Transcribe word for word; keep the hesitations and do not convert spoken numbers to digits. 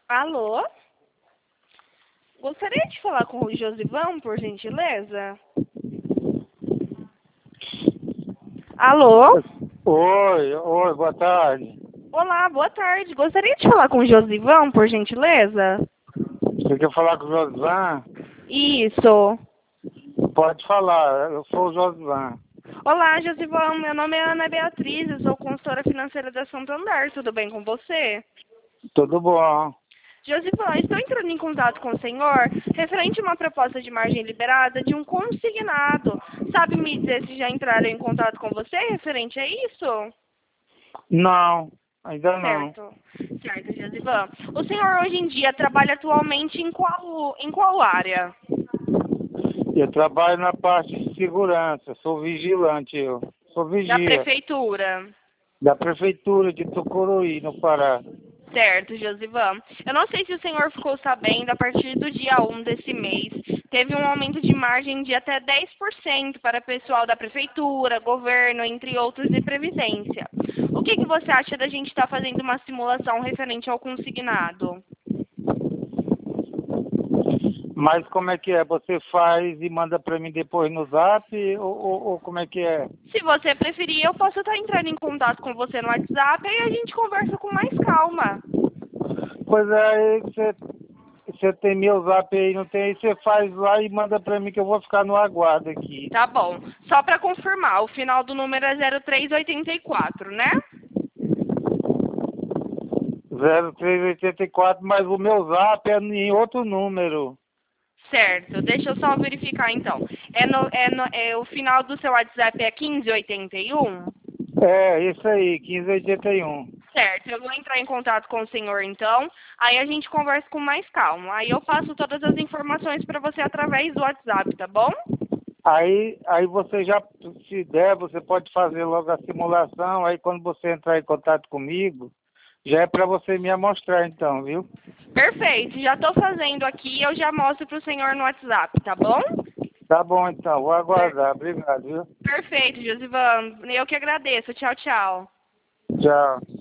Alô? Gostaria de falar com o Josivão, por gentileza? Alô? Oi, oi, boa tarde. Olá, boa tarde. Gostaria de falar com o Josivão, por gentileza? Você quer falar com o Josivan? Isso. Pode falar, eu sou o Josivan. Olá, Josivão. Meu nome é Ana Beatriz, eu sou consultora financeira da Santander. Tudo bem com você? Tudo bom? Josivão, estou entrando em contato com o senhor referente a uma proposta de margem liberada de um consignado. Sabe me dizer se já entraram em contato com você referente a isso? Não, ainda não. Certo, certo, Josivão. O senhor hoje em dia trabalha atualmente em qual, em qual área? Eu trabalho na parte de segurança, sou vigilante, eu. Sou Da vigia prefeitura. da prefeitura de Tucuruí, no Pará. Certo, Josivão. Eu não sei se o senhor ficou sabendo, a partir do dia um desse mês, teve um aumento de margem de até dez por cento para pessoal da prefeitura, governo, entre outros, de previdência. O que, que você acha da gente estar fazendo uma simulação referente ao consignado? Mas como é que é? Você faz e manda para mim depois no zap ou, ou, ou como é que é? Se você preferir, eu posso estar entrando em contato com você no WhatsApp e a gente conversa com mais calma. Pois é, aí você, você tem meu zap aí, não tem? Aí você faz lá e manda para mim que eu vou ficar no aguardo aqui. Tá bom. Só para confirmar, o final do número é zero três oitenta e quatro, né? zero três oitenta e quatro, mas o meu zap é em outro número. Certo, deixa eu só verificar então. É no, é no, é, o final do seu WhatsApp é quinze oitenta e um? É, isso aí, quinze oitenta e um. Certo, eu vou entrar em contato com o senhor então, aí a gente conversa com mais calma. Aí eu passo todas as informações para você através do WhatsApp, tá bom? Aí, aí você já, se der, você pode fazer logo a simulação, aí quando você entrar em contato comigo, já é para você me amostrar então, viu? Perfeito, já estou fazendo aqui, eu já mostro para o senhor no WhatsApp, tá bom? Tá bom então, vou Per- aguardar, obrigado, viu? Perfeito, Josivan. Eu que agradeço. Tchau, tchau. Tchau.